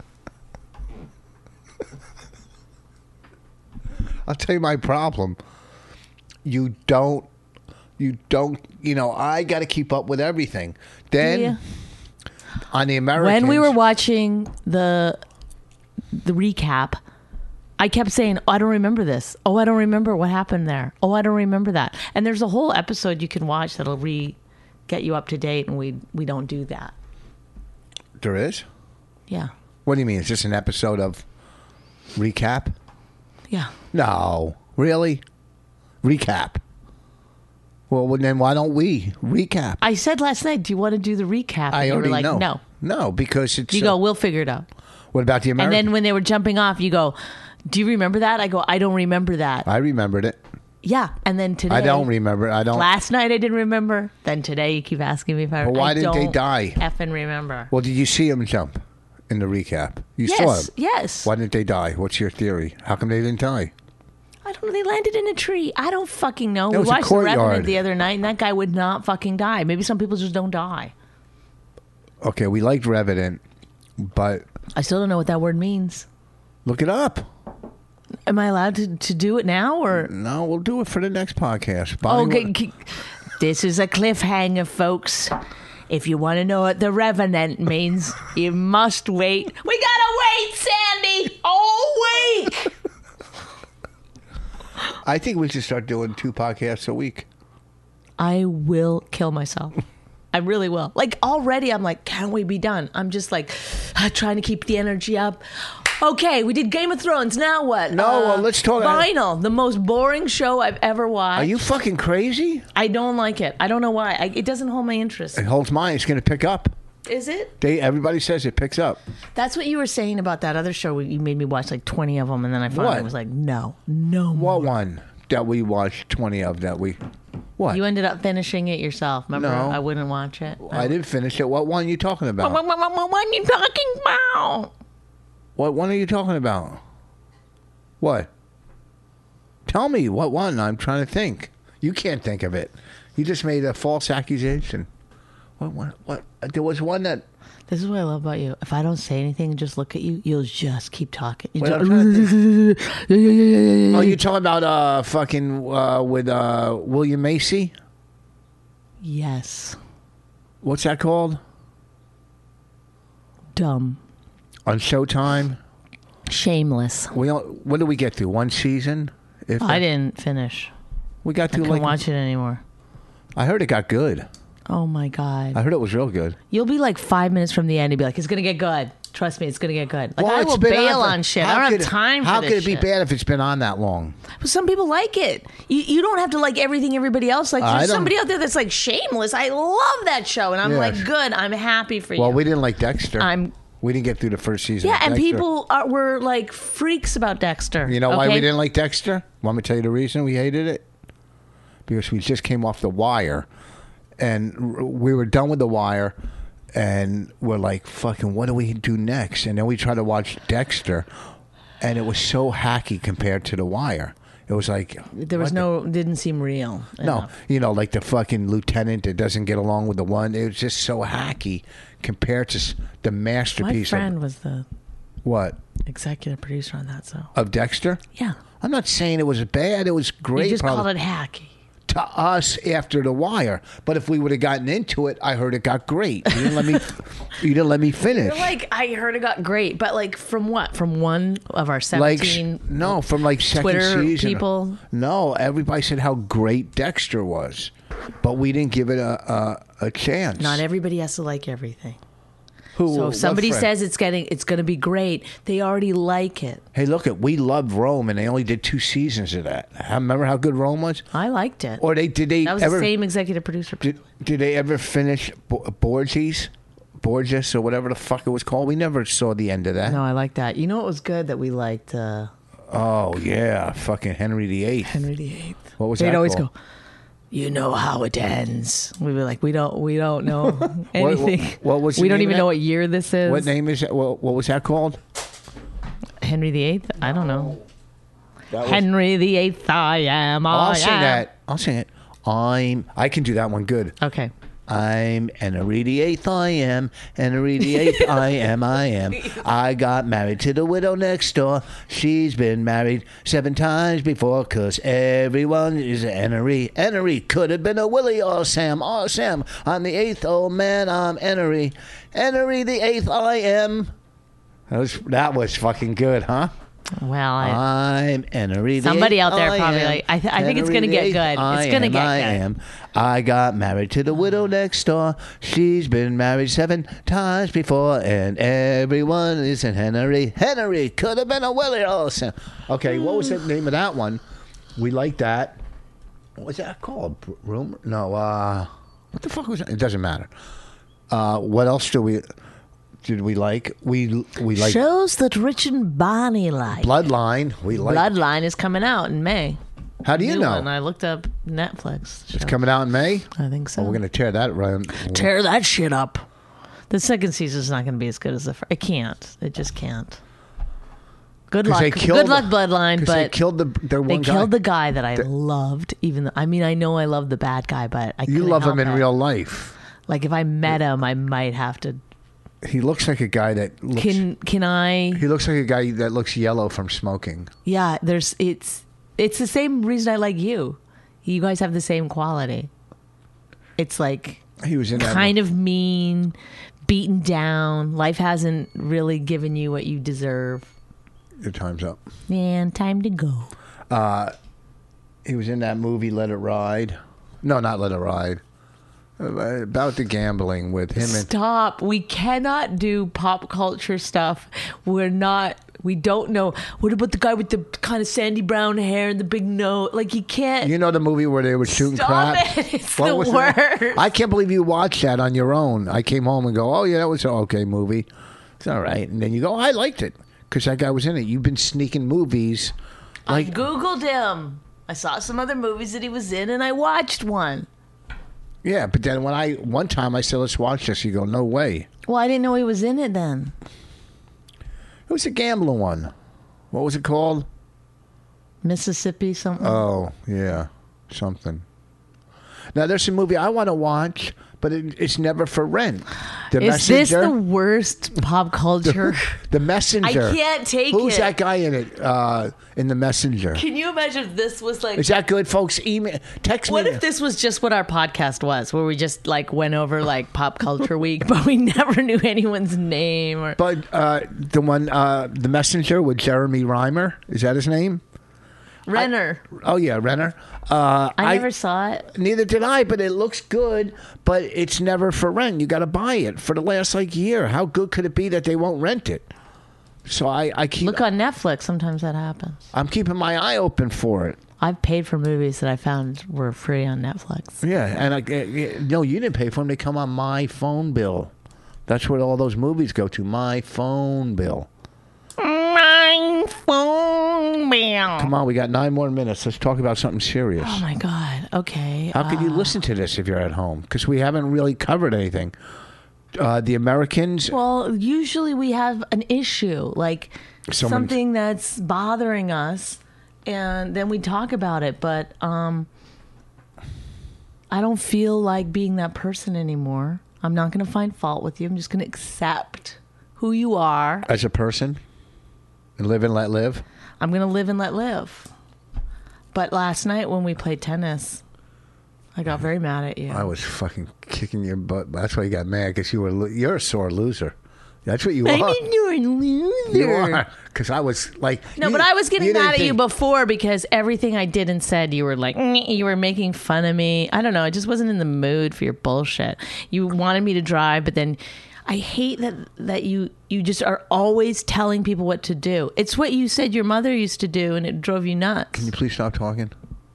I'll tell you my problem. You don't, you don't, you know, I got to keep up with everything. Then Yeah. on the Americans. When we were watching the the recap, I kept saying, oh, I don't remember this. Oh, I don't remember what happened there. Oh, I don't remember that. And there's a whole episode you can watch that'll re get you up to date, and we we don't do that. There is? Yeah. What do you mean? It's just an episode of recap? Yeah. No. Really? Recap. Well, well, then why don't we recap? I said last night, do you want to do the recap? And I you already were like, know. no. No, because it's. You uh, go, we'll figure it out. What about the American? And then when they were jumping off, you go, do you remember that? I go, I don't remember that. I remembered it. Yeah. And then today. I don't remember. I don't. Last night I didn't remember. Then today you keep asking me if I But why I didn't they don't die? effing remember. Well, did you see him jump in the recap? You saw Yes. him. Yes. Why didn't they die? What's your theory? How come they didn't die? I don't know. They landed in a tree. I don't fucking know. It We was a watched The courtyard. Revenant the other night, and that guy would not fucking die. Maybe some people just don't die. Okay, we liked Revenant, but I still don't know what that word means. look it up. Am I allowed to, to do it now or? No, we'll do it for the next podcast. Bonnie, Okay, what- k- this is a cliffhanger, folks. If you want to know what the Revenant means, you must wait. We gotta wait, Sandy, all week. I think we should start doing two podcasts a week. I will kill myself. I really will. Like already, I'm like, can't we be done? I'm just like trying to keep the energy up. Okay, we did Game of Thrones. Now what? No, well, let's talk- Vinyl, the most boring show I've ever watched. Are you fucking crazy? I don't like it. I don't know why. I, it doesn't hold my interest. It holds mine. It's going to pick up. Is it? They everybody says it picks up. That's what you were saying about that other show. You made me watch like twenty of them, and then I finally What? was like, no, no more. What one that we watched twenty of that we? What? You ended up finishing it yourself. Remember, No. I wouldn't watch it. I didn't finish it. What one are you talking about? What, what, what, what, what are you talking about? What one are you talking about? What? Tell me what one. I'm trying to think. You can't think of it. You just made a false accusation. What? What? What? There was one that. This is what I love about you. If I don't say anything and just look at you, you'll just keep talking. You Wait, just- I'm trying to think. yeah, yeah, yeah, yeah, yeah, yeah. Oh, you talking about uh fucking uh with uh William Macy? Yes. What's that called? Dumb. On Showtime. Shameless. We don't, what did we get through? One season? If I didn't finish. We got I through couldn't like. watch it anymore. I heard it got good. Oh my God. I heard it was real good. You'll be like five minutes from the end and be like, it's going to get good. Trust me, it's going to get good. Like, Well, I it's will been bail for- on shit. how I don't could have it- time for How this could it be shit. bad if it's been on that long? But some people like it. You, you don't have to like everything everybody else likes. I There's don't- somebody out there that's like Shameless. I love that show. And I'm Yes. like, good. I'm happy for you. Well, we didn't like Dexter. I'm- We didn't get through the first season. yeah, of and Dexter. people are, were like freaks about Dexter. You know why okay? we didn't like Dexter? Want me to tell you the reason we hated it? Because we just came off The Wire, and r- we were done with The Wire, and we're like, fucking, what do we do next? And then we tried to watch Dexter, and it was so hacky compared to The Wire. It was like There was what no, didn't seem real. the- no, enough. you know, like the fucking lieutenant that doesn't get along with the one. It was just so hacky compared to s- the My masterpiece friend of was the what executive producer on that, so. of Dexter. Yeah. I'm not saying it was bad. It was great. You just probably. called it hacky. To us after The Wire, but if we would have gotten into it, I heard it got great. You didn't let me. You didn't let me finish. You're like, I heard it got great, but like from what? From one of our Like seventeen no, from like second Twitter season. people? No, everybody said how great Dexter was, but we didn't give it a a, a chance. Not everybody has to like everything. Who? So what if somebody friend? says it's getting, it's going to be great, they already like it. "Hey, look it, we loved Rome, and they only did two seasons of that. Remember how good Rome was? I liked it. Or they did they that was ever the same executive producer. did, did they ever finish Bo- Borges, Borges, or whatever the fuck it was called? We never saw the end of that. No, I like that. You know what was good that we liked? Uh, Oh yeah, fucking Henry the Eighth. Henry the Eighth. What was They'd that always called? go, you know how it ends. We'd be like, we don't, we don't know anything. what- what was the we don't name of even that? know what year this is. What name is that? What, what was that called? Henry the Eighth? I don't know. That was- Henry the Eighth, I am. I I'll sing am. that. I'll sing it. I'm. I can do that one good. Okay. I'm Henry the Eighth. I am Henry the Eighth. I am. I am. I got married to the widow next door. She's been married seven times before. Cause everyone is a Henry. Henry could have been a Willie or Sam. Oh Sam. I'm the eighth old man. I'm Henry. Henry the Eighth. I am. That was that was fucking good, huh? Well, I, I'm Henry the Somebody eighth, out there I probably am. like- I th- I think it's Henry gonna the get eighth, good. It's I gonna am, get I good. am. I got married to the widow next door. She's been married seven times before, and everyone is in Henry. Henry could have been a Willie Olsen. Okay, what was the name of that one? We like that. What's that called? Br- Rumor? No. Uh, what the fuck was that? It doesn't matter. Uh, what else do we did we like? We we like Shows that Rich and Bonnie like. Bloodline. We like. Bloodline is coming out in May. How do you New know? one. I looked up Netflix. It's coming out in May. I think so. Oh, we're gonna tear that around. tear that shit up. The second season is not going to be as good as the first. It can't. It just can't. Good luck. They killed, Good luck, Bloodline. 'cause But they killed the their they one guy. killed the guy that I loved. Even though, I mean, I know I love the bad guy, but I You couldn't love him help in it. real life. Like if I met him, I might have to. He looks like a guy that looks. Can can I? he looks like a guy that looks yellow from smoking. Yeah. There's. It's. It's the same reason I like you. You guys have the same quality. It's like He was in that kind of mean, beaten down. Life hasn't really given you what you deserve. Your time's up. Man, time to go. He was in that movie Let It Ride. No, not Let It Ride. Uh, About the gambling with him and Stop. We cannot do pop culture stuff. We're not. We don't know. What about the guy with the kind of sandy brown hair and the big nose? Like, you can't. you know the movie where they were shooting Stop crap. it. It's What the was worst. that? I can't believe you watched that on your own. I came home and go, oh yeah, that was an okay movie. It's all right, and then you go, oh, I liked it because that guy was in it. You've been sneaking movies, I like Googled him. I saw some other movies that he was in, and I watched one. yeah. But then when I one time I said, let's watch this, you go, no way. Well, I didn't know he was in it then. It was a gambling one. What was it called? Mississippi something. Oh, yeah. Something. Now, there's a movie I want to watch, but it, it's never for rent. The Is this Messenger. the worst pop culture? The Messenger. I can't take Who's it. that guy in it? Uh, in The Messenger. Can you imagine if this was like... Is that good, folks? Email, text What me. if this was just what our podcast was, where we just like went over like pop culture week, but we never knew anyone's name or But uh, the one, uh, The Messenger with Jeremy Reimer. Is that his name? Renner? Oh, yeah, Renner. Uh, I, never saw it. Neither did I, but it looks good. But it's never for rent. You got to buy it for the last like year. How good could it be that they won't rent it? So I, I keep. Look on Netflix. Sometimes that happens. I'm keeping my eye open for it. I've paid for movies that I found were free on Netflix. Yeah, and I, uh, no, you didn't pay for them. They come on my phone bill. That's where all those movies go to. My phone bill. My phone bill. Come on, we got nine more minutes. Let's talk about something serious. Oh my god. Okay. How can you uh, listen to this if you're at home? Because we haven't really covered anything. Uh, the Americans. Well, usually we have an issue, like Someone's- something that's bothering us, and then we talk about it. But um, I don't feel like being that person anymore. I'm not going to find fault with you. I'm just going to accept who you are. As a person, and live and let live. I'm going to live and let live. But last night when we played tennis, I got very mad at you. I was fucking kicking your butt. That's why you got mad, because you were lo- you're a sore loser. That's what you I are. mean, you're a loser. You are, because I was like. No, you- but I was getting didn't mad at you think- before because everything I did and said, you were like, "Mm," you were making fun of me. I don't know. I just wasn't in the mood for your bullshit. You wanted me to drive, but then I hate that that you you just are always telling people what to do. It's what you said your mother used to do, and it drove you nuts. Can you please stop talking?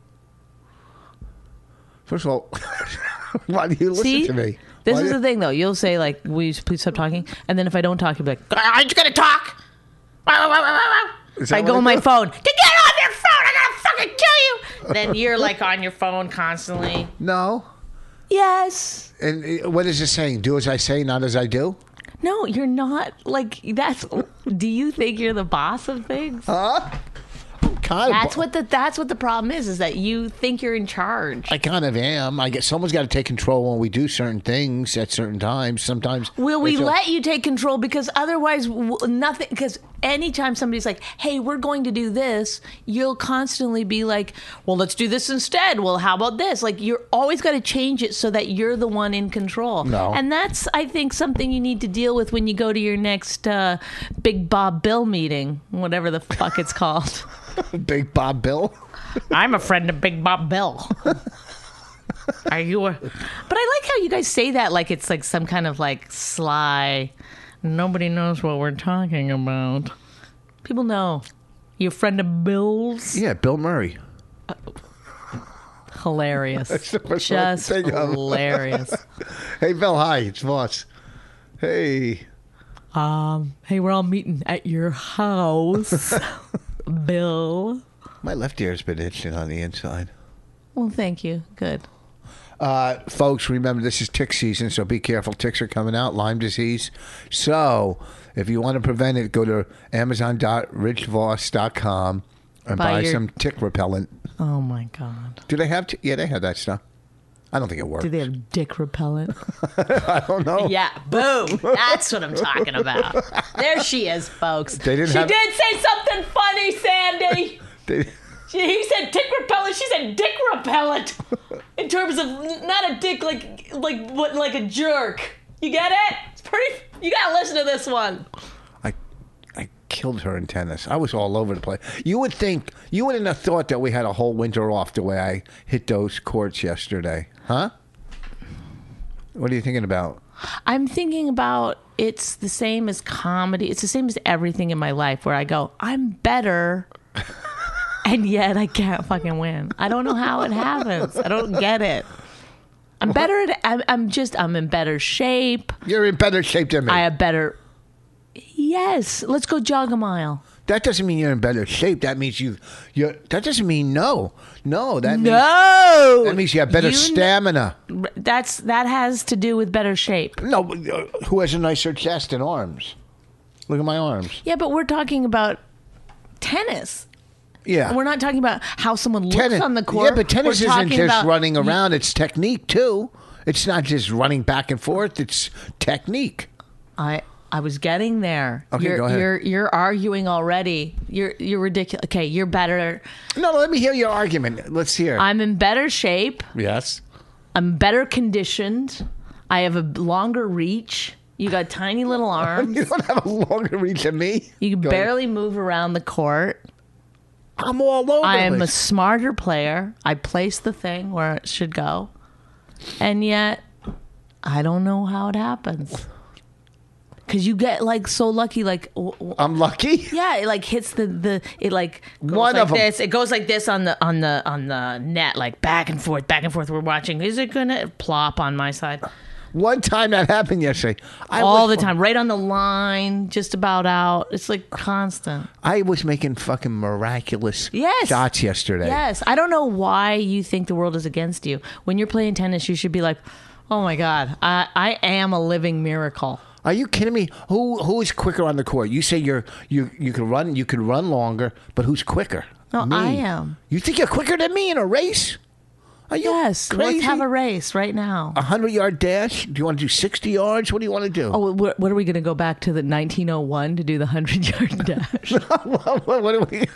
First of all, why do you listen See? to me? This Why is do- the thing, though. You'll say, like, will you please stop talking? And then if I don't talk, you'll be like, aren't you going to talk? Is that I what go it on my does? phone. To get off your phone, I gotta fucking kill you. Then you're like on your phone constantly. No. Yes. And uh, what is it saying? Do as I say, not as I do? No, you're not. Like, that's. Do you think you're the boss of things? Huh? Kind of, That's what the that's what the problem is. Is that you think you're in charge? I kind of am. I guess someone's got to take control when we do certain things at certain times. Sometimes. Will we it's a- let you take control? Because otherwise, w- nothing. Because anytime somebody's like, "Hey, we're going to do this," you'll constantly be like, "Well, let's do this instead." Well, how about this? Like, you're always got to change it so that you're the one in control. No. And that's, I think, something you need to deal with when you go to your next uh, Big Bob Bill meeting, whatever the fuck it's called. Big Bob Bill. I'm a friend of Big Bob Bill. Are you a... But I like how you guys say that like it's like some kind of like sly, nobody knows what we're talking about. People know. You a friend of Bill's? Yeah, Bill Murray. hilarious. That's the first Just one I think of. hilarious. Hey, Bill. Hi, it's Voss. Hey. Um, hey, we're all meeting at your house, Bill. My left ear's been itching on the inside. Well, thank you. Good. Uh, folks, remember this is tick season, so be careful. Ticks are coming out, Lyme disease. So, if you want to prevent it, go to amazon dot rich voss dot com and Buy buy, your- some tick repellent. Oh my God. Do they have? T- yeah, they have that stuff. I don't think it works. Do they have dick repellent? I don't know. Yeah, boom. That's what I'm talking about. There she is, folks. They didn't she have- did say something funny, Sandy. They- She, he said tick repellent. She said dick repellent. In terms of not a dick like like what like a jerk. You get it? It's pretty. You gotta listen to this one. I, I killed her in tennis. I was all over the place. You would think, you wouldn't have thought that we had a whole winter off the way I hit those courts yesterday, huh? What are you thinking about? I'm thinking about it's the same as comedy. It's the same as everything in my life where I go, I'm better. And yet I can't fucking win. I don't know how it happens. I don't get it. I'm better at I'm, I'm just I'm in better shape. You're in better shape than me. I have better. Yes, let's go jog a mile. That doesn't mean you're in better shape. That means you you that doesn't mean no. No, that means No, that means you have better You kn- stamina. That's that has to do with better shape. No, but, uh, who has a nicer chest and arms? Look at my arms. Yeah, but we're talking about tennis. Yeah. We're not talking about how someone looks Tennis- on the court. Yeah, but tennis We're isn't talking just about- running around. It's technique, too. It's not just running back and forth. It's technique. I I was getting there. Okay, you're, go ahead. You're you're arguing already. You're you're ridiculous. Okay, you're better. No, let me hear your argument. Let's hear. I'm in better shape. yes. I'm better conditioned. I have a longer reach. You got tiny little arms. You don't have a longer reach than me. You can Go- barely move around the court. I'm all over I the am a place. smarter player. I place the thing where it should go. And yet, I don't know how it happens. Because you get like so lucky, like, w- w- I'm lucky. yeah, it like hits the, the it like goes One like of 'em. this. It goes like this on the on the on the net, like back and forth, back and forth. We're watching. Is it gonna plop on my side? One time that happened yesterday. I All was, the time, right on the line, just about out. It's like constant. I was making fucking miraculous Yes. shots yesterday. Yes, I don't know why you think the world is against you. When you're playing tennis, you should be like, "Oh my God, I, I am a living miracle." Are you kidding me? Who who is quicker on the court? You say you're you you can run you can run longer, but who's quicker? No, Me. I am. You think you're quicker than me in a race? Are you Yes, crazy? let's have a race right now. A hundred yard dash? Do you want to do sixty yards? What do you want to do? Oh, what, what are we going to go back to the nineteen oh one to do the hundred yard dash? what, what do we?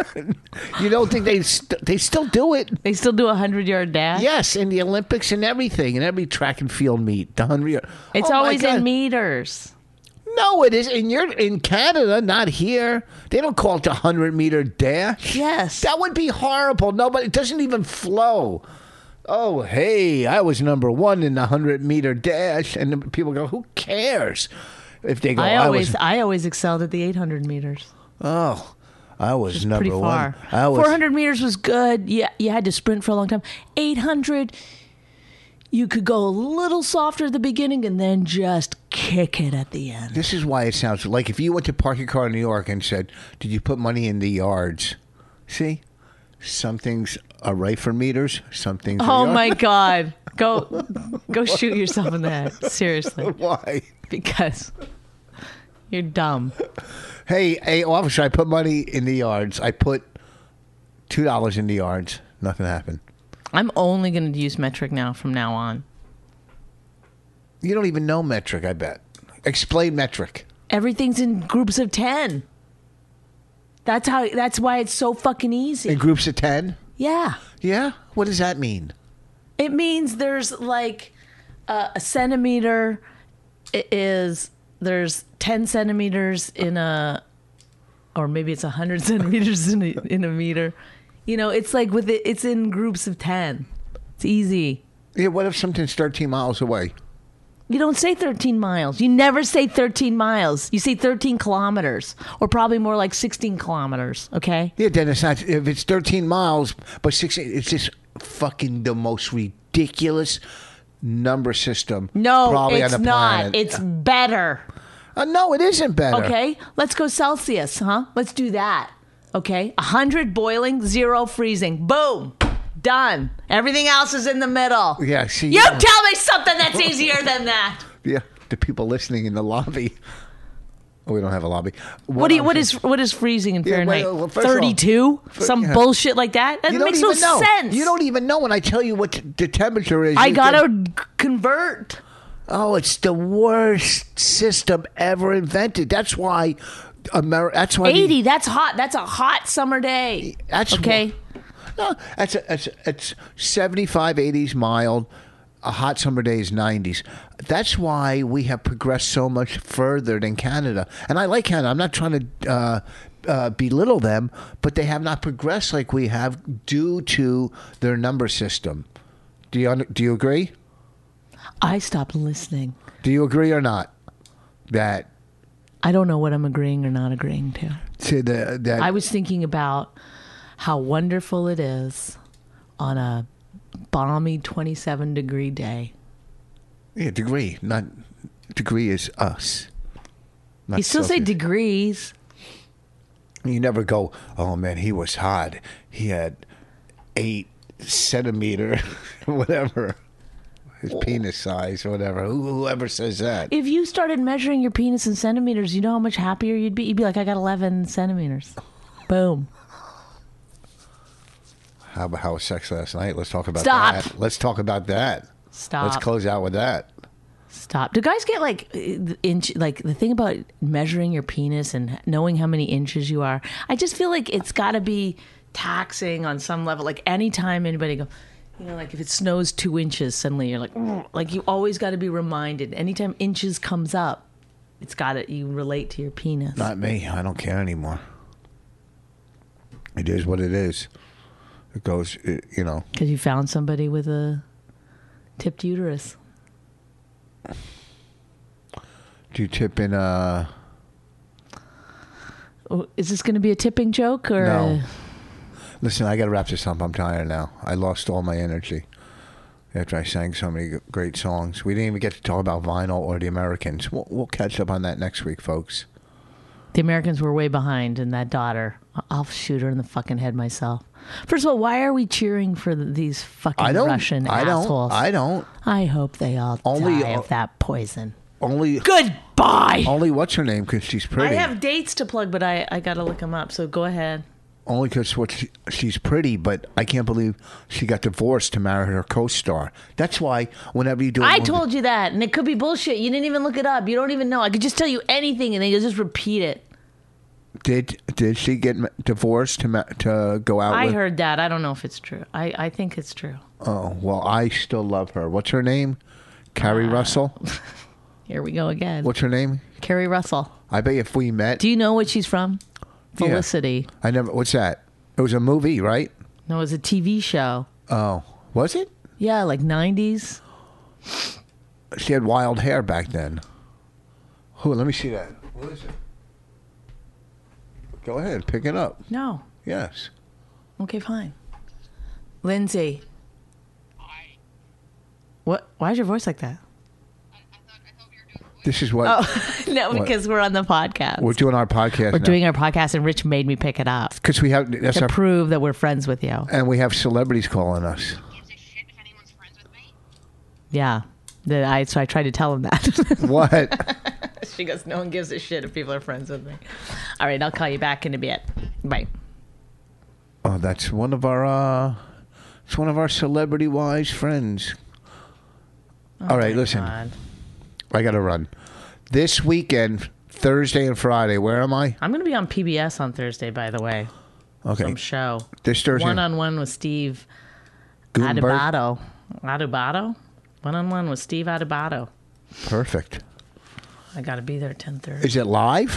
You don't think they st- they still do it? They still do a hundred yard dash. Yes, in the Olympics and everything, in every track and field meet, the hundred yard. It's Oh, my always God. in meters. No, it is. And you're in Canada, not here. They don't call it the hundred meter dash. Yes. That would be horrible. Nobody. It doesn't even flow. Oh, hey, I was number one in the hundred meter dash, and then people go, "Who cares?" If they go, I I, always was. I always excelled at the eight hundred meters. Oh, I was number Pretty far. one. I was. four hundred meters was good. Yeah, you had to sprint for a long time. eight hundred, you could go a little softer at the beginning and then just kick it at the end. This is why it sounds like if you went to park your car in New York and said, "Did you put money in the yards?" See, some things are right for meters. Some things. Oh are my God. Go go shoot yourself in the head. Seriously. Why? Because you're dumb. Hey, hey, officer! I put money in the yards. I put two dollars in the yards. Nothing happened. I'm only going to use metric now from now on. You don't even know metric. I bet. Explain metric. Everything's in groups of ten. That's how that's why it's so fucking easy. In groups of ten. Yeah. Yeah. What does that mean? It means there's like uh, a centimeter i- is there's ten centimeters in a, or maybe it's a hundred centimeters in a, in a meter. You know, it's like with it, it's in groups of ten. It's easy. Yeah. What if something's thirteen miles away? You don't say thirteen miles. You never say thirteen miles. You say thirteen kilometers, or probably more like sixteen kilometers. Okay. Yeah. Then it's not. If it's thirteen miles, but sixteen, it's just fucking the most ridiculous number system. No, probably it's on the not. planet. It's better. Uh, no, it isn't better. Okay, let's go Celsius, huh? Let's do that. Okay, one hundred boiling, zero freezing. Boom. Done. Everything else is in the middle. Yeah, see. You tell me something that's easier than that. Yeah, the people listening in the lobby. Oh, we don't have a lobby. What do you, I'm what saying- is what is freezing in Yeah, Fahrenheit? well, first of all- thirty-two? Some yeah. bullshit like that? That You don't makes no even know. sense. You don't even know when I tell you what the temperature is. I you gotta can- c- convert. Oh, it's the worst system ever invented. That's why America. That's why the- eighty, that's hot. That's a hot summer day. That's okay. No, that's a, that's it's seventy-five, eighties mild. A hot summer day is nineties. That's why we have progressed so much further than Canada. And I like Canada. I'm not trying to uh, uh, belittle them, but they have not progressed like we have due to their number system. Do you un- do you agree? I stopped listening. Do you agree or not? That I don't know what I'm agreeing or not agreeing to. to the that I was thinking about how wonderful it is on a balmy twenty-seven degree day. yeah, degree, not degree is us. Not You still say Celsius. degrees. You never go, oh man, he was hot. He had eight centimeter, whatever, his penis size, or whatever. Who, whoever says that. If you started measuring your penis in centimeters, you know how much happier you'd be? You'd be like, I got eleven centimeters. Boom. How about how was sex last night? Let's talk about Stop. that. Let's talk about that. Stop. Let's close out with that. Stop. Do guys get like uh, inch like the thing about measuring your penis and knowing how many inches you are? I just feel like it's got to be taxing on some level. Like anytime anybody go, you know, like if it snows two inches, suddenly you're like, "Mm," like you always got to be reminded. Anytime inches comes up, it's got to you relate to your penis. Not me. I don't care anymore. It is what it is. It goes, it, you know. Because you found somebody with a tipped uterus. Do you tip in a... Oh, is this going to be a tipping joke or? No. a- Listen, I got to wrap this up. I'm tired now. I lost all my energy after I sang so many g- great songs. We didn't even get to talk about vinyl or the Americans. We'll, we'll catch up on that next week, folks. The Americans were way behind, and that daughter, I- I'll shoot her in the fucking head myself. First of all, why are we cheering for th- these fucking I don't. Russian I don't. assholes? I don't. I hope they all Only- die of that poison. Only. Goodbye. Only what's her name? Because she's pretty. I have dates to plug, but I, I got to look them up. So go ahead. Only because what she, she's pretty, but I can't believe she got divorced to marry her co-star. That's why whenever you do, a I movie- told you that, and it could be bullshit. You didn't even look it up. You don't even know. I could just tell you anything, and then you'll just repeat it. Did did she get ma- divorced to ma- to go out? I with? heard that. I don't know if it's true. I, I think it's true. Oh well, I still love her. What's her name? Carrie Uh, Russell. Here we go again. What's her name? Carrie Russell. I bet if we met, Do you know what she's from? Yeah. Felicity. I never. What's that? It was a movie, right? No, it was a T V show. Oh, was it? Yeah, like nineties. She had wild hair back then. Oh, let me see that. What is it? Go ahead, pick it up. No. Yes. Okay, fine. Lindsay. What? Why is your voice like that? This is what Oh, no, What? because we're on the podcast. we're doing our podcast. We're now. doing our podcast, and Rich made me pick it up because we have that's to our prove that we're friends with you. and we have celebrities calling us. Gives a shit if anyone's friends with me. Yeah. That I so I tried to tell him that. What? She goes, no one gives a shit if people are friends with me. All right, I'll call you back in a bit. Bye. Oh, that's one of our uh it's one of our celebrity wise friends. All right, Oh my listen. God. I got to run. This weekend, Thursday and Friday, where am I? I'm going to be on P B S on Thursday, by the way. Okay. Some show. This Thursday. One on one with Steve Gutenberg. Adubato. Adubato? One on one with Steve Adubato. Perfect. I got to be there at ten thirty. Is it live?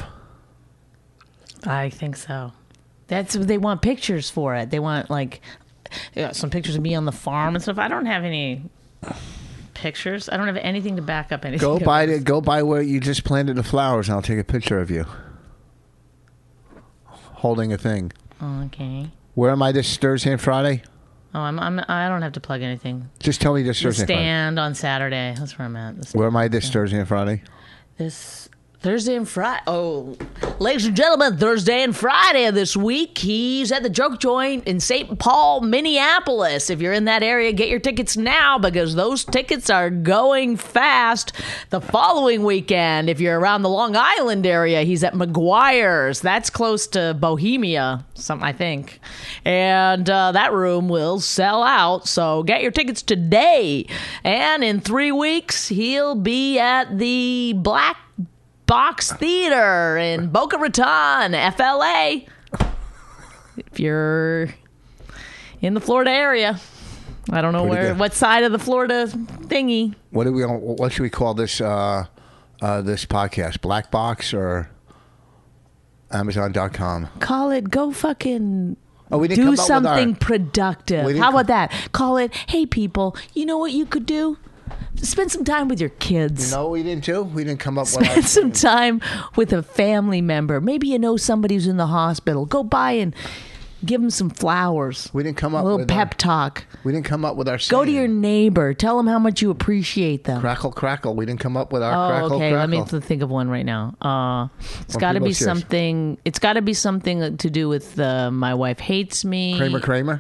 I think so. That's they want pictures for it. They want like yeah, some pictures of me on the farm and stuff. I don't have any pictures. I don't have anything to back up anything. Go of by this. the go by where you just planted the flowers, and I'll take a picture of you holding a thing. Okay. Where am I this Thursday and Friday? Oh, I'm, I'm. I don't have to plug anything. Just tell me this The Thursday and Friday. stand on Saturday. That's where I'm at. This, Where am I this Thursday and Friday? this Thursday and Friday. Oh, ladies and gentlemen, Thursday and Friday of this week, he's at the Joke Joint in Saint Paul, Minneapolis. If you're in that area, get your tickets now because those tickets are going fast. The following weekend, if you're around the Long Island area, he's at McGuire's. That's close to Bohemia, something I think. And uh, that room will sell out, so get your tickets today. And in three weeks, he'll be at the Black Box Theater in Boca Raton, F L A. If you're in the Florida area, I don't know Pretty where, good. what side of the Florida thingy. What do we? What should we call this? Uh, uh, this podcast, Black Box or Amazon dot com? Call it. Go fucking. Oh, we didn't do come up with something our- productive. We didn't How co- about that? Call it. Hey, people. You know what you could do? Spend some time with your kids. No, we didn't do. We didn't come up with. Spend some time with a family member. Maybe you know somebody who's in the hospital. Go by and give them some flowers. We didn't come A up little with pep our, talk. We didn't come up with our. Go to saying. your neighbor. Tell them how much you appreciate them. Crackle crackle. We didn't come up with our Oh, crackle okay. crackle. Let me th- think of one right now. Uh, it's When got to people be cheers. something. It's got to be something to do with uh, my wife hates me. Kramer Kramer.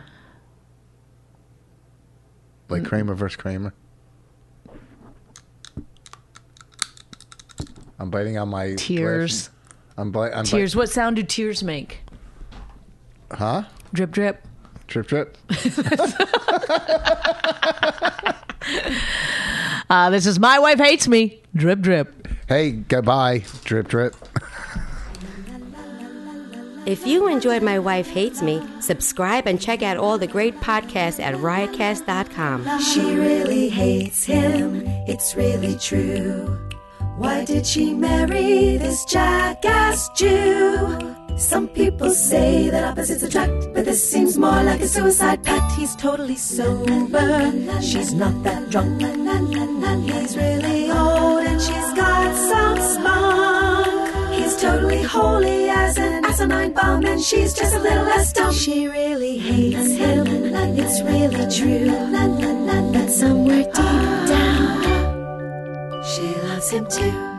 Like Kramer versus Kramer. I'm biting on my Tears. glasses. I'm, bi- I'm Tears. What sound do tears make? Bite- huh? Drip, drip. Trip trip. Uh, this is My Wife Hates Me. Drip, drip. Hey, goodbye. Drip drip. If you enjoyed My Wife Hates Me, subscribe and check out all the great podcasts at riotcast dot com. She really hates him, it's really true. Why did she marry this jackass Jew? Some people say that opposites attract, but this seems more like a suicide pact. He's totally sober, she's not that drunk. He's really old and she's got some spunk. He's totally holy as an asinine bomb, and she's just a little less dumb. She really hates him, it's really true. But somewhere deep down, she loves him too.